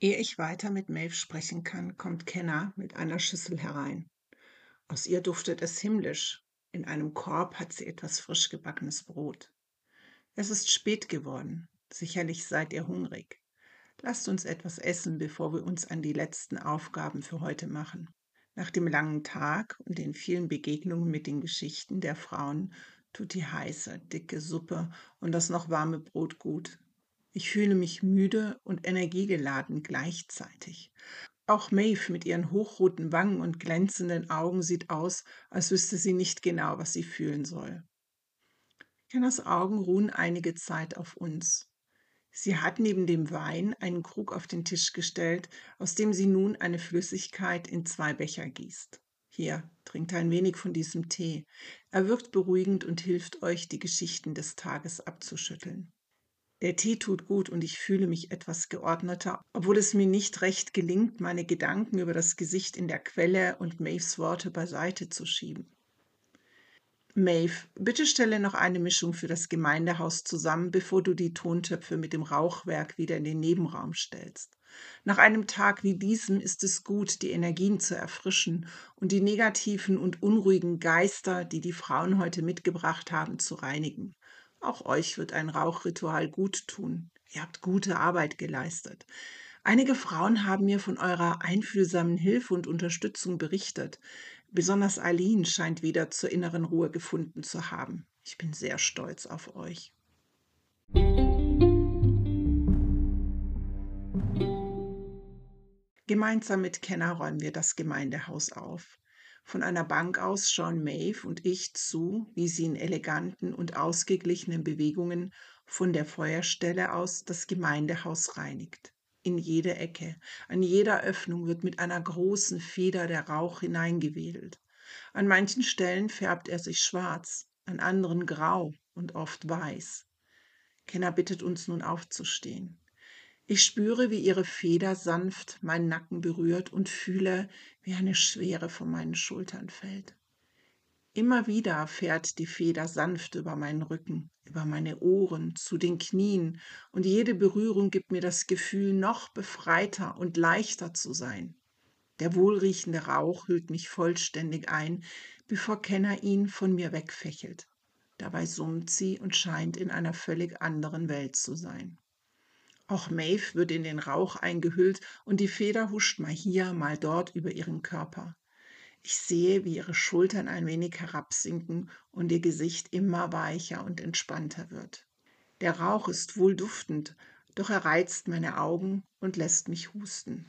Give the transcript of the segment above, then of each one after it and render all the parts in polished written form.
Ehe ich weiter mit Maeve sprechen kann, kommt Kenna mit einer Schüssel herein. Aus ihr duftet es himmlisch. In einem Korb hat sie etwas frisch gebackenes Brot. Es ist spät geworden. Sicherlich seid ihr hungrig. Lasst uns etwas essen, bevor wir uns an die letzten Aufgaben für heute machen. Nach dem langen Tag und den vielen Begegnungen mit den Geschichten der Frauen tut die heiße, dicke Suppe und das noch warme Brot gut. Ich fühle mich müde und energiegeladen gleichzeitig. Auch Maeve mit ihren hochroten Wangen und glänzenden Augen sieht aus, als wüsste sie nicht genau, was sie fühlen soll. Kennas Augen ruhen einige Zeit auf uns. Sie hat neben dem Wein einen Krug auf den Tisch gestellt, aus dem sie nun eine Flüssigkeit in 2 Becher gießt. Hier, trinkt ein wenig von diesem Tee. Er wirkt beruhigend und hilft euch, die Geschichten des Tages abzuschütteln. Der Tee tut gut und ich fühle mich etwas geordneter, obwohl es mir nicht recht gelingt, meine Gedanken über das Gesicht in der Quelle und Maves Worte beiseite zu schieben. Maeve, bitte stelle noch eine Mischung für das Gemeindehaus zusammen, bevor du die Tontöpfe mit dem Rauchwerk wieder in den Nebenraum stellst. Nach einem Tag wie diesem ist es gut, die Energien zu erfrischen und die negativen und unruhigen Geister, die die Frauen heute mitgebracht haben, zu reinigen. Auch euch wird ein Rauchritual gut tun. Ihr habt gute Arbeit geleistet. Einige Frauen haben mir von eurer einfühlsamen Hilfe und Unterstützung berichtet. Besonders Eileen scheint wieder zur inneren Ruhe gefunden zu haben. Ich bin sehr stolz auf euch. Gemeinsam mit Kenna räumen wir das Gemeindehaus auf. Von einer Bank aus schauen Maeve und ich zu, wie sie in eleganten und ausgeglichenen Bewegungen von der Feuerstelle aus das Gemeindehaus reinigt. In jede Ecke, an jeder Öffnung wird mit einer großen Feder der Rauch hineingewedelt. An manchen Stellen färbt er sich schwarz, an anderen grau und oft weiß. Kenna bittet uns nun aufzustehen. Ich spüre, wie ihre Feder sanft meinen Nacken berührt und fühle, wie eine Schwere von meinen Schultern fällt. Immer wieder fährt die Feder sanft über meinen Rücken, über meine Ohren, zu den Knien, und jede Berührung gibt mir das Gefühl, noch befreiter und leichter zu sein. Der wohlriechende Rauch hüllt mich vollständig ein, bevor Kenna ihn von mir wegfächelt. Dabei summt sie und scheint in einer völlig anderen Welt zu sein. Auch Maeve wird in den Rauch eingehüllt und die Feder huscht mal hier, mal dort über ihren Körper. Ich sehe, wie ihre Schultern ein wenig herabsinken und ihr Gesicht immer weicher und entspannter wird. Der Rauch ist wohlduftend, doch er reizt meine Augen und lässt mich husten.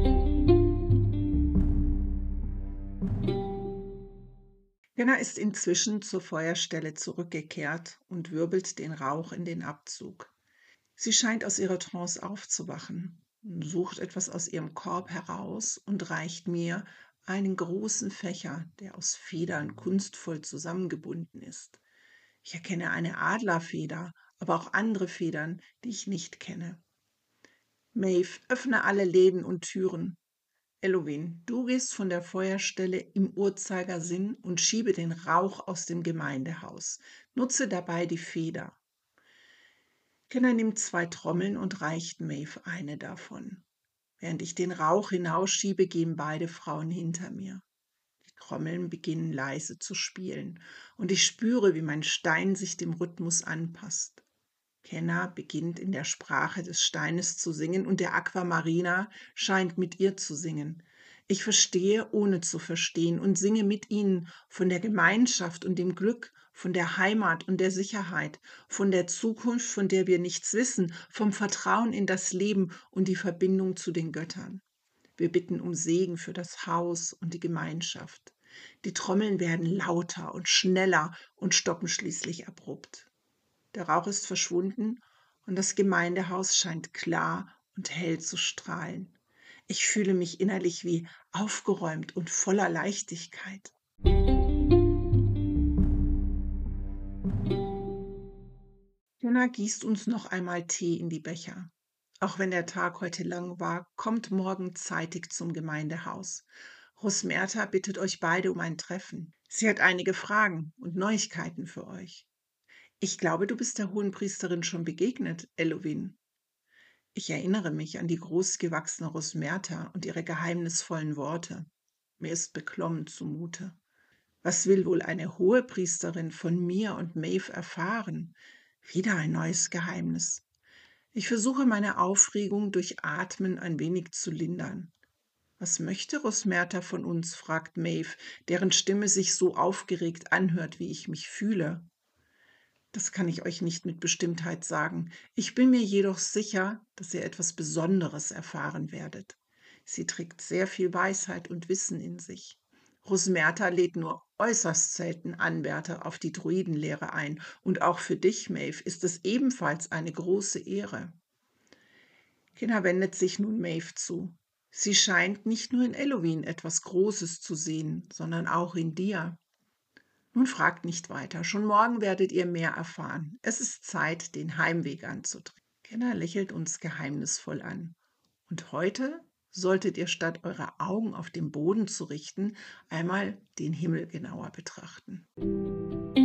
Jenna ist inzwischen zur Feuerstelle zurückgekehrt und wirbelt den Rauch in den Abzug. Sie scheint aus ihrer Trance aufzuwachen, sucht etwas aus ihrem Korb heraus und reicht mir einen großen Fächer, der aus Federn kunstvoll zusammengebunden ist. Ich erkenne eine Adlerfeder, aber auch andere Federn, die ich nicht kenne. Maeve, öffne alle Läden und Türen. Elovin, du gehst von der Feuerstelle im Uhrzeigersinn und schiebe den Rauch aus dem Gemeindehaus. Nutze dabei die Feder. Kenner nimmt 2 Trommeln und reicht Maeve eine davon. Während ich den Rauch hinausschiebe, gehen beide Frauen hinter mir. Die Trommeln beginnen leise zu spielen und ich spüre, wie mein Stein sich dem Rhythmus anpasst. Kenna beginnt in der Sprache des Steines zu singen und der Aquamarina scheint mit ihr zu singen. Ich verstehe, ohne zu verstehen, und singe mit ihnen von der Gemeinschaft und dem Glück, von der Heimat und der Sicherheit, von der Zukunft, von der wir nichts wissen, vom Vertrauen in das Leben und die Verbindung zu den Göttern. Wir bitten um Segen für das Haus und die Gemeinschaft. Die Trommeln werden lauter und schneller und stoppen schließlich abrupt. Der Rauch ist verschwunden und das Gemeindehaus scheint klar und hell zu strahlen. Ich fühle mich innerlich wie aufgeräumt und voller Leichtigkeit. Jonna gießt uns noch einmal Tee in die Becher. Auch wenn der Tag heute lang war, kommt morgen zeitig zum Gemeindehaus. Rosmerta bittet euch beide um ein Treffen. Sie hat einige Fragen und Neuigkeiten für euch. Ich glaube, du bist der Hohenpriesterin schon begegnet, Elovin. Ich erinnere mich an die großgewachsene Rosmerta und ihre geheimnisvollen Worte. Mir ist beklommen zumute. Was will wohl eine Hohepriesterin von mir und Maeve erfahren? Wieder ein neues Geheimnis. Ich versuche meine Aufregung durch Atmen ein wenig zu lindern. Was möchte Rosmerta von uns? Fragt Maeve, deren Stimme sich so aufgeregt anhört, wie ich mich fühle. Das kann ich euch nicht mit Bestimmtheit sagen. Ich bin mir jedoch sicher, dass ihr etwas Besonderes erfahren werdet. Sie trägt sehr viel Weisheit und Wissen in sich. Rosmerta lädt nur äußerst selten Anwärter auf die Druidenlehre ein. Und auch für dich, Maeve, ist es ebenfalls eine große Ehre. Kinna wendet sich nun Maeve zu. Sie scheint nicht nur in Elowin etwas Großes zu sehen, sondern auch in dir. Nun fragt nicht weiter, schon morgen werdet ihr mehr erfahren. Es ist Zeit, den Heimweg anzutreten. Kenner lächelt uns geheimnisvoll an. Und heute solltet ihr statt eure Augen auf den Boden zu richten, einmal den Himmel genauer betrachten.